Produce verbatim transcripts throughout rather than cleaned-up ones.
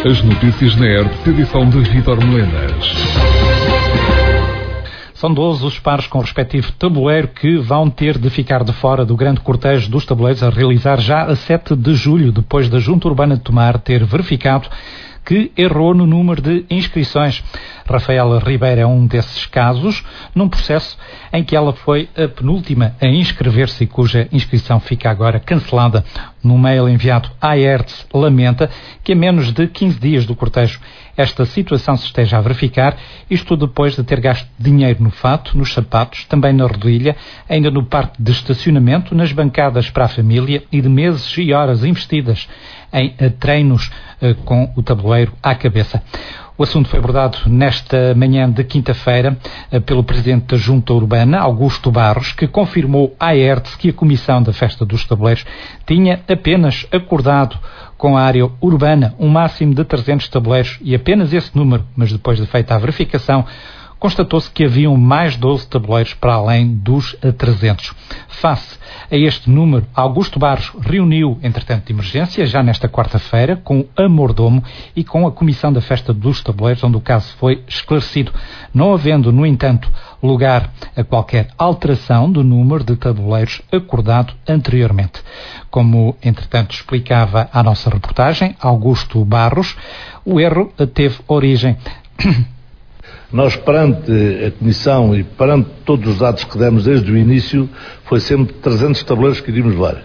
As notícias na R T P, edição de Vítor Melenas. São doze os pares com o respectivo tabuleiro que vão ter de ficar de fora do grande cortejo dos tabuleiros a realizar já a sete de julho, depois da Junta Urbana de Tomar ter verificado que errou no número de inscrições. Rafaela Ribeiro é um desses casos, num processo em que ela foi a penúltima a inscrever-se e cuja inscrição fica agora cancelada. No mail enviado à E R T S, lamenta que a menos de quinze dias do cortejo esta situação se esteja a verificar, isto depois de ter gasto dinheiro no fato, nos sapatos, também na rodilha, ainda no parque de estacionamento, nas bancadas para a família e de meses e horas investidas em treinos eh, com o tabuleiro à cabeça. O assunto foi abordado nesta manhã de quinta-feira eh, pelo Presidente da Junta Urbana, Augusto Barros, que confirmou à E R T S que a Comissão da Festa dos Tabuleiros tinha apenas acordado com a área urbana um máximo de trezentos tabuleiros e apenas esse número, mas depois de feita a verificação, constatou-se que haviam mais doze tabuleiros para além dos trezentos. Face a este número, Augusto Barros reuniu, entretanto, de emergência, já nesta quarta-feira, com a Mordomo e com a Comissão da Festa dos Tabuleiros, onde o caso foi esclarecido, não havendo, no entanto, lugar a qualquer alteração do número de tabuleiros acordado anteriormente. Como, entretanto, explicava a nossa reportagem, Augusto Barros, o erro teve origem... Nós, perante a Comissão e perante todos os dados que demos desde o início, foi sempre trezentos tabuleiros que iríamos levar.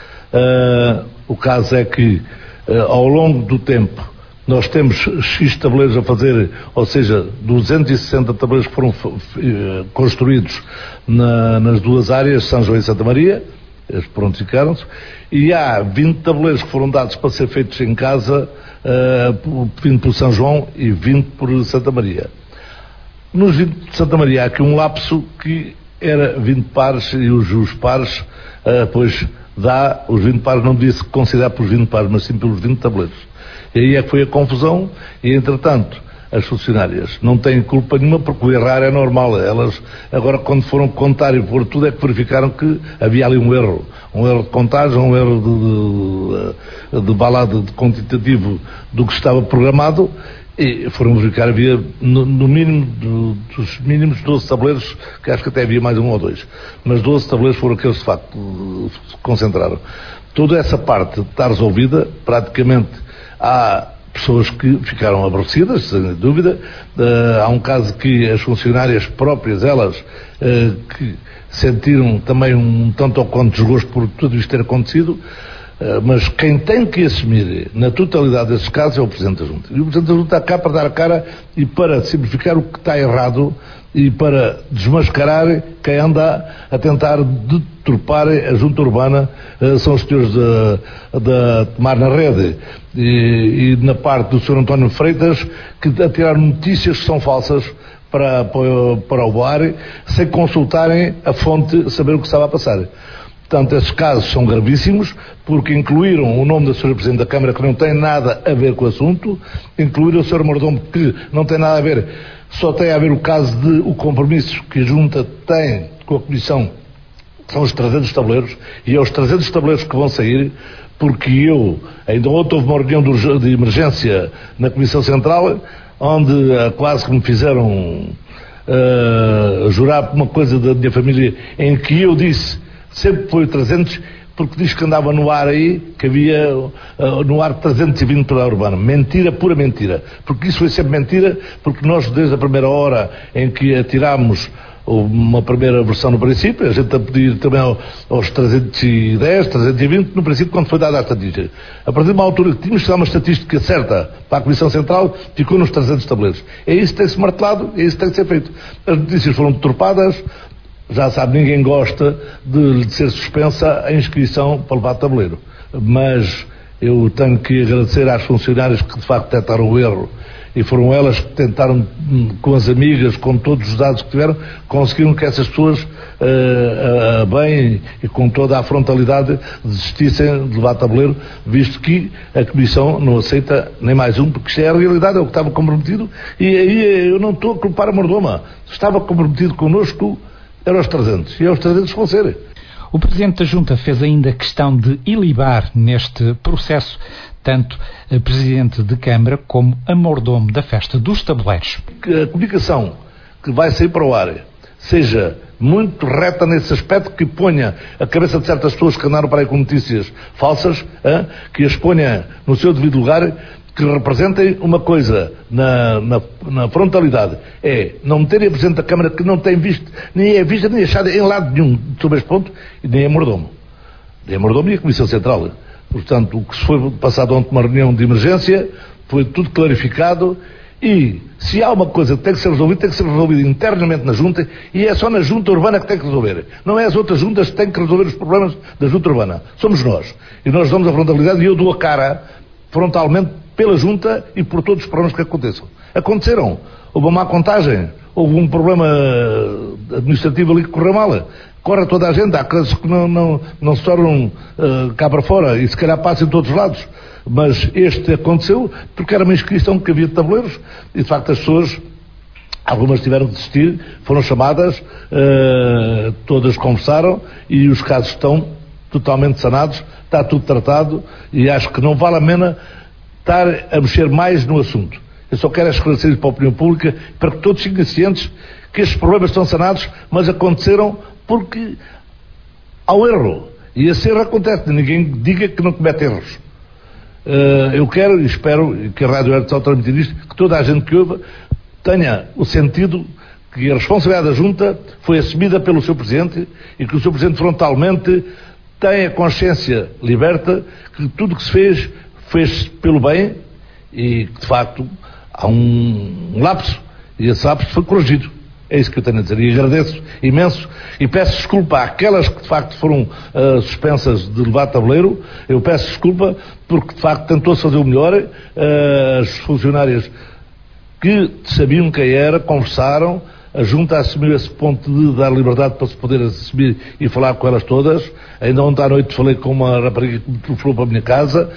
Uh, o caso é que, uh, ao longo do tempo, nós temos X tabuleiros a fazer, ou seja, duzentos e sessenta tabuleiros que foram uh, construídos na, nas duas áreas, São João e Santa Maria, eles prontificaram-se, e há vinte tabuleiros que foram dados para ser feitos em casa, uh, vinte por São João e vinte por Santa Maria. Nos vinte de Santa Maria há aqui um lapso que era vinte pares e os, os pares, uh, pois dá, os vinte pares não devia se considerar pelos vinte pares, mas sim pelos vinte tabuleiros. E aí é que foi a confusão e, entretanto, as funcionárias não têm culpa nenhuma porque o errar é normal. Elas, agora, quando foram contar e pôr tudo, é que verificaram que havia ali um erro. Um erro de contagem, um erro de, de, de balada de quantitativo do que estava programado. E foram verificar, havia no, no mínimo do, dos mínimos doze tabuleiros, que acho que até havia mais um ou dois, mas doze tabuleiros foram aqueles de facto se concentraram. Toda essa parte está resolvida, praticamente há pessoas que ficaram aborrecidas, sem dúvida. Uh, há um caso que as funcionárias próprias, elas, uh, que sentiram também um tanto ou quanto desgosto por tudo isto ter acontecido. Uh, mas quem tem que assumir na totalidade desses casos é o Presidente da Junta. E o Presidente da Junta está cá para dar a cara e para simplificar o que está errado e para desmascarar quem anda a tentar deturpar a Junta Urbana. Uh, são os senhores da Tomar na Rede e, e na parte do senhor António Freitas, que atiraram notícias que são falsas para, para, para o ar, sem consultarem a fonte, saber o que estava a passar. Portanto, esses casos são gravíssimos, porque incluíram o nome da senhora Presidente da Câmara, que não tem nada a ver com o assunto, incluíram o senhor Mordomo, que não tem nada a ver, só tem a ver o caso de o compromisso que a Junta tem com a Comissão, são os trezentos tabuleiros, e é os trezentos tabuleiros que vão sair, porque eu, ainda ontem houve uma reunião de emergência na Comissão Central, onde uh, quase que me fizeram uh, jurar por uma coisa da minha família, em que eu disse, sempre foi trezentos, porque diz que andava no ar aí, que havia uh, no ar trezentos e vinte para a Urbana. Mentira, pura mentira. Porque isso foi sempre mentira, porque nós, desde a primeira hora em que atirámos uma primeira versão no princípio, a gente a pedir também aos trezentos e dez, trezentos e vinte, no princípio, quando foi dada a estatística. A partir de uma altura que tínhamos que dar uma estatística certa para a Comissão Central, ficou nos trezentos tabuleiros. É isso que tem-se martelado, é isso que tem que ser feito. As notícias foram deturpadas. Já sabe, ninguém gosta de, de ser suspensa a inscrição para levar tabuleiro. Mas eu tenho que agradecer às funcionárias que de facto detectaram o erro e foram elas que tentaram, com as amigas, com todos os dados que tiveram, conseguiram que essas pessoas, uh, uh, bem e com toda a frontalidade, desistissem de levar tabuleiro, visto que a Comissão não aceita nem mais um, porque isto é a realidade, é o que estava comprometido, e aí eu não estou a culpar a Mordoma. Estava comprometido connosco, eram os trezentos, e é os trezentos que vão ser. O Presidente da Junta fez ainda questão de ilibar neste processo tanto a Presidente de Câmara como a mordomo da festa dos tabuleiros. Que a comunicação que vai sair para o ar seja muito reta nesse aspecto, que ponha a cabeça de certas pessoas que andaram para aí com notícias falsas, hein? Que as ponha no seu devido lugar, que representem uma coisa na, na, na frontalidade, é não meterem a Presidente da Câmara que não tem visto, nem é vista, nem achada em lado nenhum sobre este ponto, e nem é mordomo. Nem é mordomo e a Comissão Central. Portanto, o que se foi passado ontem uma reunião de emergência, foi tudo clarificado. E se há uma coisa que tem que ser resolvida, tem que ser resolvida internamente na Junta, e é só na Junta Urbana que tem que resolver. Não é as outras juntas que têm que resolver os problemas da Junta Urbana. Somos nós. E nós damos a frontalidade, e eu dou a cara frontalmente pela Junta e por todos os problemas que aconteçam. Aconteceram. Houve uma má contagem, houve um problema administrativo ali que correu mal. Corre toda a gente, há casos que não, não, não se tornam uh, cá para fora, e se calhar passam em todos os lados. Mas este aconteceu porque era uma inscrição que havia de tabuleiros, e de facto as pessoas, algumas tiveram de desistir, foram chamadas, uh, todas conversaram, e os casos estão totalmente sanados, está tudo tratado, e acho que não vale a pena estar a mexer mais no assunto. Eu só quero esclarecer isso para a opinião pública, para que todos fiquem cientes que estes problemas estão sanados, mas aconteceram porque há um erro. E esse erro acontece, ninguém diga que não comete erros. Uh, eu quero e espero que a Rádio Hertz ao transmitir isto, que toda a gente que ouve tenha o sentido que a responsabilidade da Junta foi assumida pelo seu Presidente, e que o seu Presidente frontalmente tenha consciência liberta que tudo o que se fez, fez pelo bem, e que de facto há um lapso, e esse lapso foi corrigido. É isso que eu tenho a dizer, e agradeço imenso, e peço desculpa àquelas que de facto foram uh, suspensas de levar tabuleiro. Eu peço desculpa porque de facto tentou-se fazer o melhor, uh, as funcionárias que sabiam quem era, conversaram, a Junta assumiu esse ponto de dar liberdade para se poder assumir e falar com elas todas. Ainda ontem à noite falei com uma rapariga que me telefonou para a minha casa,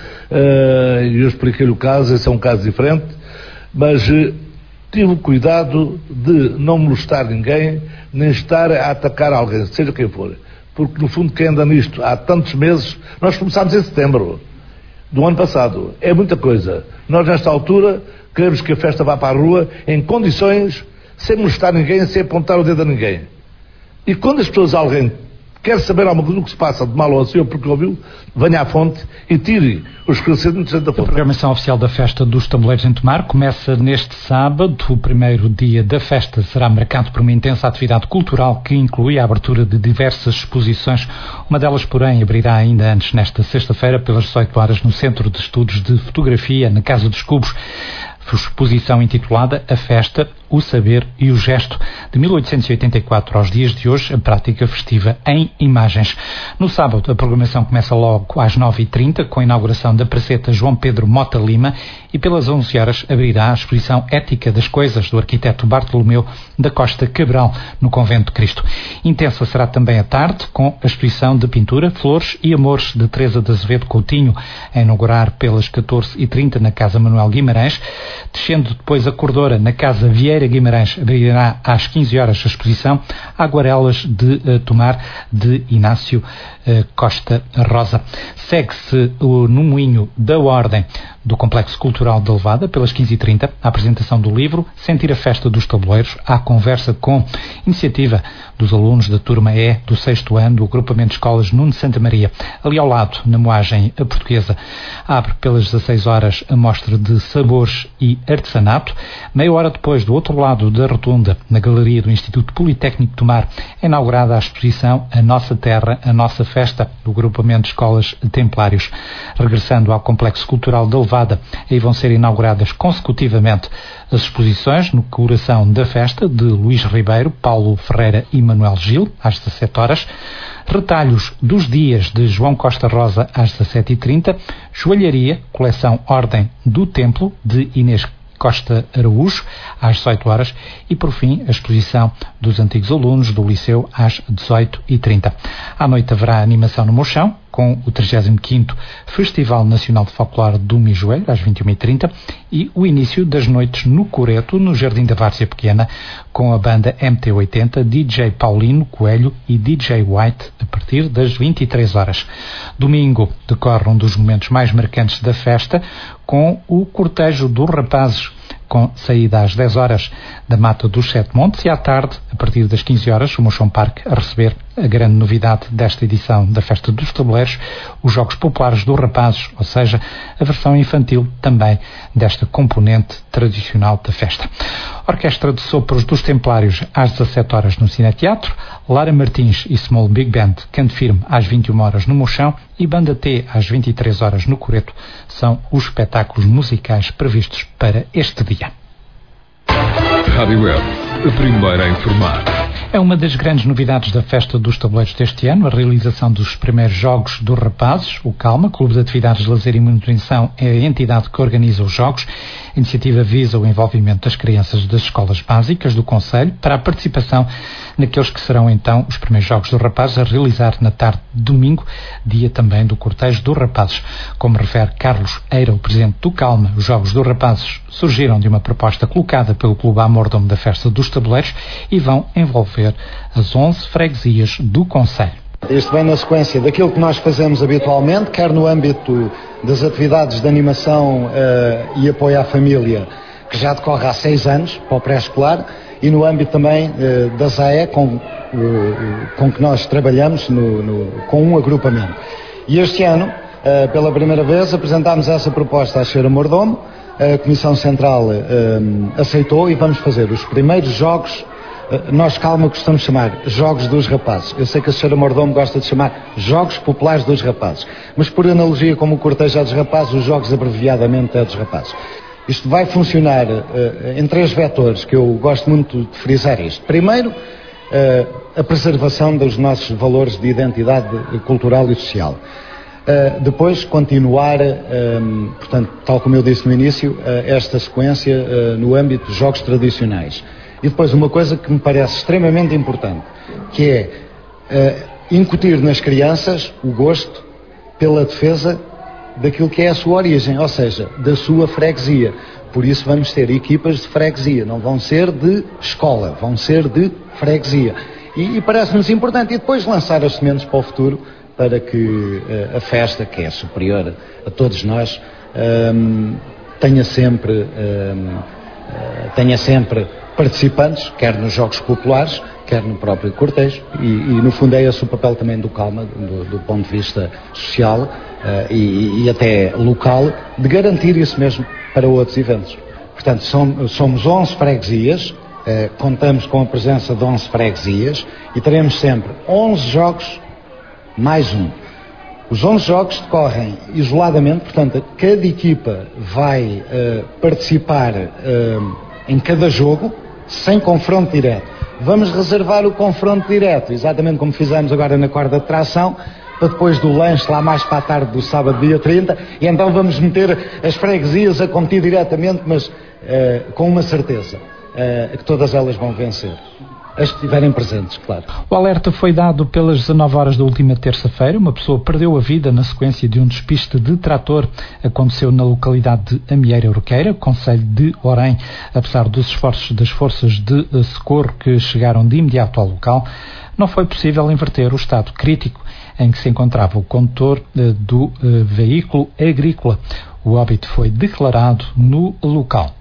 uh, e eu expliquei-lhe o caso, esse é um caso diferente, mas uh, tive o cuidado de não molestar ninguém, nem estar a atacar alguém, seja quem for. Porque, no fundo, quem anda nisto há tantos meses, nós começámos em setembro do ano passado. É muita coisa. Nós, nesta altura, queremos que a festa vá para a rua em condições, sem molestar ninguém, sem apontar o dedo a ninguém. E quando as pessoas, alguém quer saber alguma coisa do que se passa de mal ou assim, ou porque ouviu, venha à fonte e tire os esclarecimentos da fonte. A programação oficial da Festa dos Tabuleiros em Tomar começa neste sábado. O primeiro dia da festa será marcado por uma intensa atividade cultural que inclui a abertura de diversas exposições. Uma delas, porém, abrirá ainda antes, nesta sexta-feira, pelas dezoito horas, no Centro de Estudos de Fotografia, na Casa dos Cubos. Exposição intitulada A Festa, o Saber e o Gesto, de mil oitocentos e oitenta e quatro aos dias de hoje, a prática festiva em imagens. No sábado, a programação começa logo às nove e trinta, com a inauguração da praceta João Pedro Mota Lima, e pelas onze horas abrirá a exposição Ética das Coisas, do arquiteto Bartolomeu da Costa Cabral, no Convento de Cristo. Intensa será também a tarde, com a exposição de pintura, Flores e Amores, de Teresa de Azevedo Coutinho, a inaugurar pelas catorze e trinta na Casa Manuel Guimarães. Descendo depois a Cordora, na Casa Vieira Guimarães, abrirá às quinze horas a exposição Aguarelas de uh, Tomar, de Inácio uh, Costa Rosa. Segue-se uh, no Moinho da Ordem do Complexo Cultural de Levada, pelas quinze e trinta, a apresentação do livro Sentir a Festa dos Tabuleiros, à conversa com iniciativa dos alunos da turma E do sexto ano do agrupamento de escolas Nuno Santa Maria. Ali ao lado, na moagem portuguesa, abre pelas dezasseis horas a mostra de sabores e artesanato. Meia hora depois, do outro lado da rotunda, na galeria do Instituto Politécnico de Tomar, é inaugurada a exposição A Nossa Terra, a Nossa Festa, do agrupamento de escolas Templários. Regressando ao Complexo Cultural de Levada, aí vão ser inauguradas consecutivamente as exposições no coração da festa de Luís Ribeiro, Paulo Ferreira e Manuel Gil, às dezassete horas, retalhos dos dias de João Costa Rosa, às dezassete e trinta, joalharia, coleção Ordem do Templo, de Inês Costa Araújo, às dezoito horas, e por fim a exposição dos antigos alunos do Liceu, às dezoito e trinta. À noite haverá animação no Mochão, com com o trigésimo quinto Festival Nacional de Folclore do Mijoeiro, às vinte e uma e trinta, e o início das noites no Coreto, no Jardim da Várzea Pequena, com a banda M T oitenta, D J Paulino Coelho e D J White, a partir das vinte e três horas. Domingo decorre um dos momentos mais marcantes da festa, com o cortejo dos rapazes, com saída às dez horas da Mata dos Sete Montes, e à tarde, a partir das quinze horas, o Mochão Parque a receber a grande novidade desta edição da Festa dos Tabuleiros, os Jogos Populares dos Rapazes, ou seja, a versão infantil também desta componente tradicional da festa. Orquestra de Sopros dos Templários às dezassete horas no Cineteatro, Lara Martins e Small Big Band Canto Firme às vinte e uma horas no Mochão e Banda T às vinte e três horas no Coreto são os espetáculos musicais previstos para este dia. Rádio Web, a primeira a informar. É uma das grandes novidades da Festa dos Tabuleiros deste ano, a realização dos primeiros Jogos dos Rapazes. O Calma, Clube de Atividades de Lazer e Manutenção, é a entidade que organiza os Jogos. A iniciativa visa o envolvimento das crianças das escolas básicas do concelho para a participação naqueles que serão então os primeiros Jogos dos Rapazes a realizar na tarde de domingo, dia também do cortejo dos rapazes. Como refere Carlos Eira, o presidente do Calma, os Jogos dos Rapazes surgiram de uma proposta colocada pelo Clube Amordom da Festa dos Tabuleiros e vão envolver as onze freguesias do concelho. Isto vem na sequência daquilo que nós fazemos habitualmente, quer no âmbito das atividades de animação uh, e apoio à família, que já decorre há seis anos, para o pré-escolar, e no âmbito também uh, da Z A E, com, uh, com que nós trabalhamos no, no, com um agrupamento. E este ano, uh, pela primeira vez, apresentámos essa proposta à senhora Mordomo, a Comissão Central uh, aceitou, e vamos fazer os primeiros jogos. Nós, Calma, gostamos de chamar Jogos dos Rapazes. Eu sei que a senhora Mordomo gosta de chamar Jogos Populares dos Rapazes, mas por analogia, como o cortejo é dos rapazes, os jogos abreviadamente é dos rapazes. Isto vai funcionar uh, em três vetores que eu gosto muito de frisar isto. Primeiro, uh, a preservação dos nossos valores de identidade cultural e social. Uh, depois, continuar, uh, portanto, tal como eu disse no início, uh, esta sequência uh, no âmbito dos jogos tradicionais. E depois uma coisa que me parece extremamente importante, que é uh, incutir nas crianças o gosto pela defesa daquilo que é a sua origem, ou seja, da sua freguesia. Por isso vamos ter equipas de freguesia, não vão ser de escola, vão ser de freguesia. E, e parece-nos importante, e depois lançar as sementes para o futuro, para que uh, a festa, que é superior a todos nós, um, tenha sempre, um, uh, tenha sempre participantes, quer nos Jogos Populares, quer no próprio cortejo, e, e no fundo é esse o papel também do Calma, do, do ponto de vista social uh, e, e até local, de garantir isso mesmo para outros eventos. Portanto, somos, somos onze freguesias, uh, contamos com a presença de onze freguesias e teremos sempre onze jogos mais um. Os onze jogos decorrem isoladamente, portanto, cada equipa vai uh, participar uh, em cada jogo, sem confronto direto. Vamos reservar o confronto direto, exatamente como fizemos agora na corda de tração, para depois do lanche, lá mais para a tarde do sábado, dia trinta, e então vamos meter as freguesias a competir diretamente, mas uh, com uma certeza, uh, que todas elas vão vencer. As que estiverem presentes, claro. O alerta foi dado pelas dezanove horas da última terça-feira. Uma pessoa perdeu a vida na sequência de um despiste de trator. Aconteceu na localidade de Amieira Urqueira, concelho de Orém. Apesar dos esforços das forças de socorro que chegaram de imediato ao local, não foi possível inverter o estado crítico em que se encontrava o condutor eh, do eh, veículo agrícola. O óbito foi declarado no local.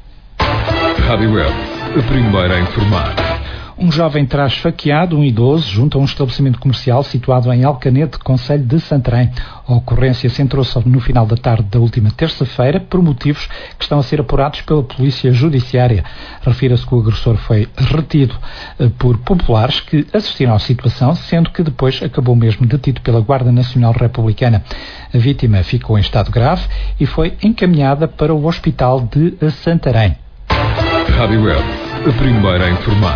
Rádio Web, a primeira a informar. Um jovem terá esfaqueado um idoso junto a um estabelecimento comercial situado em Alcanete, concelho de Santarém. A ocorrência centrou-se no final da tarde da última terça-feira por motivos que estão a ser apurados pela Polícia Judiciária. Refira-se que o agressor foi retido eh, por populares que assistiram à situação, sendo que depois acabou mesmo detido pela Guarda Nacional Republicana. A vítima ficou em estado grave e foi encaminhada para o Hospital de Santarém. Rádio Web, a primeira a informar.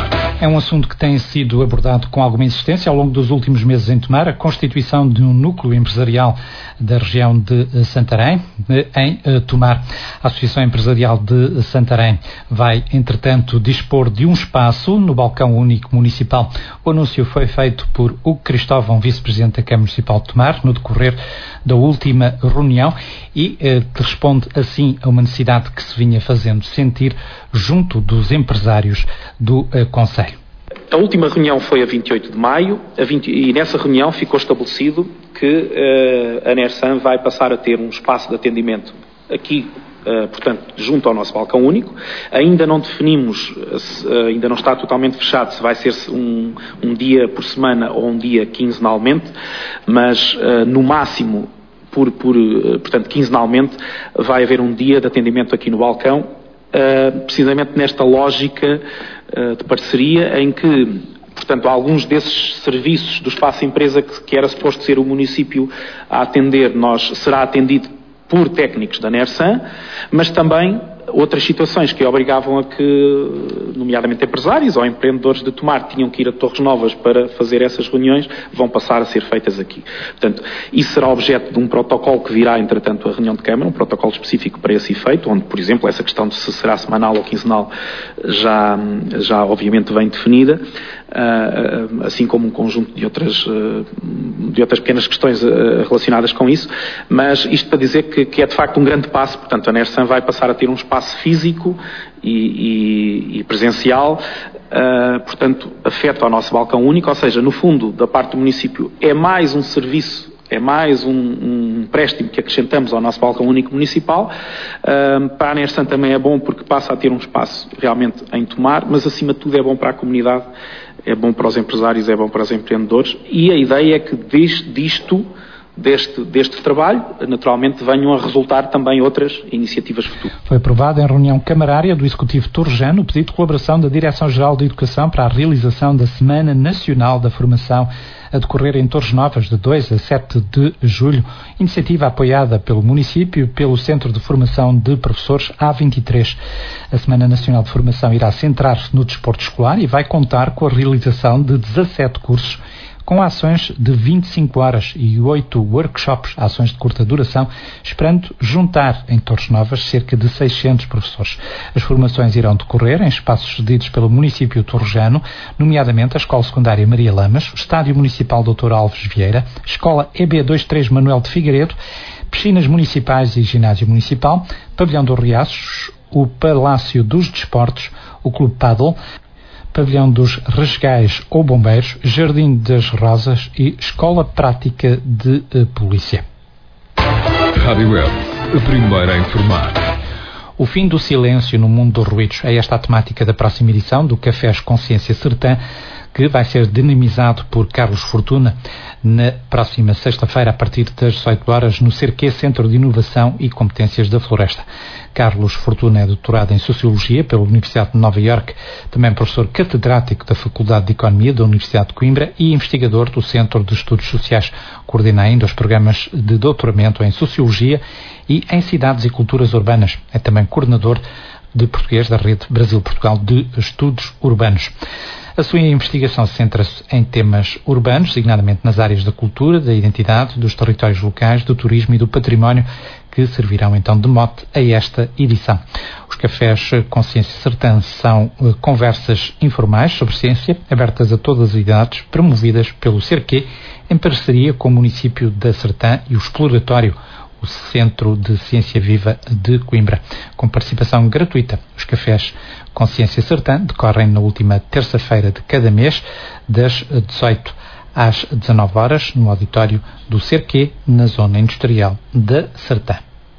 É um assunto que tem sido abordado com alguma insistência ao longo dos últimos meses em Tomar, a constituição de um núcleo empresarial da região de Santarém, em Tomar. A Associação Empresarial de Santarém vai, entretanto, dispor de um espaço no balcão único municipal. O anúncio foi feito por Hugo Cristóvão, vice-presidente da Câmara Municipal de Tomar, no decorrer da última reunião e eh, responde assim a uma necessidade que se vinha fazendo sentir junto dos empresários do eh, Conselho. A última reunião foi a vinte e oito de maio a vinte, e nessa reunião ficou estabelecido que uh, a Nersan vai passar a ter um espaço de atendimento aqui, uh, portanto, junto ao nosso balcão único. Ainda não definimos, uh, ainda não está totalmente fechado se vai ser um, um dia por semana ou um dia quinzenalmente, mas uh, no máximo, por, por, uh, portanto, quinzenalmente, vai haver um dia de atendimento aqui no balcão, Uh, precisamente nesta lógica uh, de parceria em que, portanto, alguns desses serviços do espaço empresa que, que era suposto ser o município a atender, nós, será atendido por técnicos da Nersan, mas também outras situações que obrigavam a que, nomeadamente empresários ou empreendedores de Tomar, tinham que ir a Torres Novas para fazer essas reuniões, vão passar a ser feitas aqui. Portanto, isso será objeto de um protocolo que virá, entretanto, a reunião de Câmara, um protocolo específico para esse efeito, onde, por exemplo, essa questão de se será semanal ou quinzenal já, já obviamente vem definida, assim como um conjunto de outras, de outras pequenas questões relacionadas com isso, mas isto para dizer que, que é de facto um grande passo. Portanto, a Nersan vai passar a ter um espaço físico e, e, e presencial, uh, portanto, afeta ao nosso balcão único, ou seja, no fundo, da parte do município, é mais um serviço, é mais um, um empréstimo que acrescentamos ao nosso balcão único municipal. Uh, para a Nersan também é bom porque passa a ter um espaço realmente em Tomar, mas acima de tudo é bom para a comunidade, é bom para os empresários, é bom para os empreendedores, e a ideia é que deste, disto, Deste, deste trabalho, naturalmente, venham a resultar também outras iniciativas futuras. Foi aprovado em reunião camarária do Executivo Torrejano o pedido de colaboração da Direção-Geral de Educação para a realização da Semana Nacional da Formação a decorrer em Torres Novas de dois a sete de julho, iniciativa apoiada pelo município e pelo Centro de Formação de Professores A vinte e três. A Semana Nacional de Formação irá centrar-se no desporto escolar e vai contar com a realização de dezassete cursos com ações de vinte e cinco horas e oito workshops, ações de curta duração, esperando juntar em Torres Novas cerca de seiscentos professores. As formações irão decorrer em espaços cedidos pelo município torrejano, nomeadamente a Escola Secundária Maria Lamas, o Estádio Municipal doutor Alves Vieira, Escola E B vinte e três Manuel de Figueiredo, piscinas municipais e ginásio municipal, Pavilhão dos Riachos, o Palácio dos Desportos, o Clube Paddle, Pavilhão dos Resgais ou Bombeiros, Jardim das Rosas e Escola Prática de uh, Polícia. Rádio Web, a primeira a informar. O fim do silêncio no mundo dos ruídos é esta a temática da próxima edição do Cafés Consciência Sertã, que vai ser dinamizado por Carlos Fortuna na próxima sexta-feira a partir das dezoito horas no C E R Q, Centro de Inovação e Competências da Floresta. Carlos Fortuna é doutorado em Sociologia pela Universidade de Nova Iorque, também professor catedrático da Faculdade de Economia da Universidade de Coimbra e investigador do Centro de Estudos Sociais. Coordena ainda os programas de doutoramento em Sociologia e em Cidades e Culturas Urbanas. É também coordenador de português da Rede Brasil-Portugal de Estudos Urbanos. A sua investigação centra-se em temas urbanos, designadamente nas áreas da cultura, da identidade, dos territórios locais, do turismo e do património, que servirão então de mote a esta edição. Os Cafés Consciência Sertã são uh, conversas informais sobre ciência, abertas a todas as idades, promovidas pelo C E R Q, em parceria com o município da Sertã e o Exploratório, o Centro de Ciência Viva de Coimbra, com participação gratuita. Os Cafés Consciência Sertã decorrem na última terça-feira de cada mês, das dezoito às dezanove horas, no auditório do C E R Q, na zona industrial da Sertã.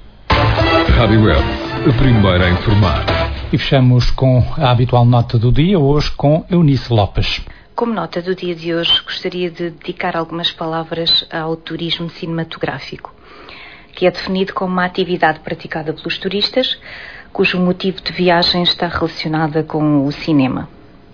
Rádio Web, a primeira a informar. E fechamos com a habitual nota do dia, hoje com Eunice Lopes. Como nota do dia de hoje, gostaria de dedicar algumas palavras ao turismo cinematográfico, que é definido como uma atividade praticada pelos turistas, cujo motivo de viagem está relacionada com o cinema.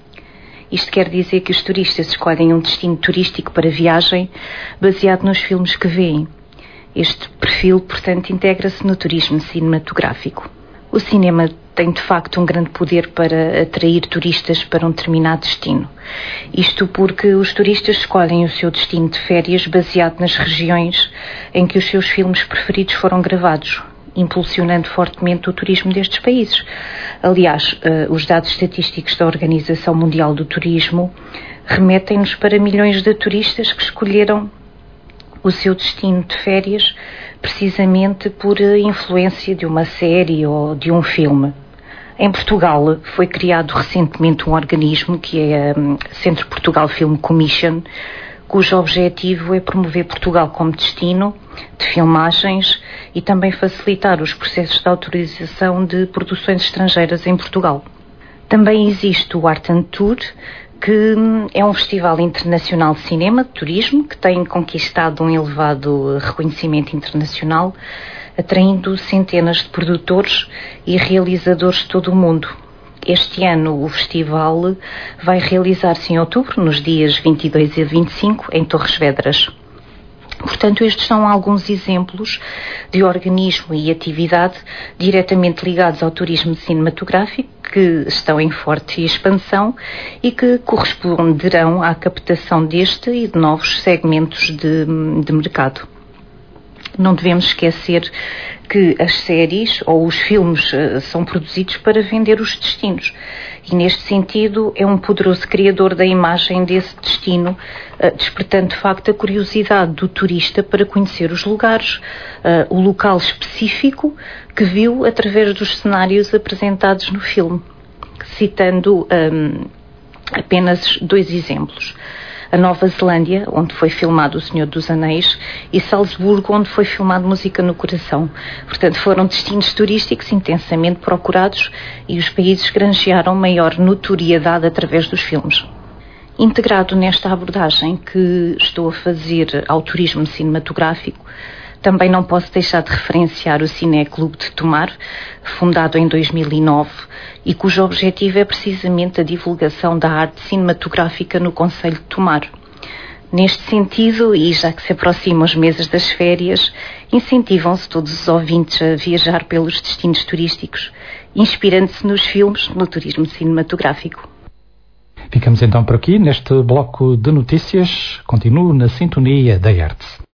Isto quer dizer que os turistas escolhem um destino turístico para viagem baseado nos filmes que veem. Este perfil, portanto, integra-se no turismo cinematográfico. O cinema tem de facto um grande poder para atrair turistas para um determinado destino. Isto porque os turistas escolhem o seu destino de férias baseado nas regiões em que os seus filmes preferidos foram gravados, impulsionando fortemente o turismo destes países. Aliás, os dados estatísticos da Organização Mundial do Turismo remetem-nos para milhões de turistas que escolheram o seu destino de férias precisamente por influência de uma série ou de um filme. Em Portugal foi criado recentemente um organismo que é a Centro Portugal Film Commission, cujo objetivo é promover Portugal como destino de filmagens e também facilitar os processos de autorização de produções estrangeiras em Portugal. Também existe o Art and Tour, que é um festival internacional de cinema, de turismo, que tem conquistado um elevado reconhecimento internacional, atraindo centenas de produtores e realizadores de todo o mundo. Este ano o festival vai realizar-se em outubro, nos dias vinte e dois e vinte e cinco, em Torres Vedras. Portanto, estes são alguns exemplos de organismo e atividade diretamente ligados ao turismo cinematográfico que estão em forte expansão e que corresponderão à captação deste e de novos segmentos de, de mercado. Não devemos esquecer que as séries ou os filmes uh, são produzidos para vender os destinos e, neste sentido, é um poderoso criador da imagem desse destino, uh, despertando de facto a curiosidade do turista para conhecer os lugares, uh, o local específico que viu através dos cenários apresentados no filme. Citando um, apenas dois exemplos. A Nova Zelândia, onde foi filmado O Senhor dos Anéis, e Salzburgo, onde foi filmado Música no Coração. Portanto, foram destinos turísticos intensamente procurados e os países granjearam maior notoriedade através dos filmes. Integrado nesta abordagem que estou a fazer ao turismo cinematográfico, também não posso deixar de referenciar o Cineclube de Tomar, fundado em dois mil e nove, e cujo objetivo é precisamente a divulgação da arte cinematográfica no concelho de Tomar. Neste sentido, e já que se aproximam os meses das férias, incentivam-se todos os ouvintes a viajar pelos destinos turísticos, inspirando-se nos filmes no turismo cinematográfico. Ficamos então por aqui neste bloco de notícias. Continuo na sintonia da Hertz.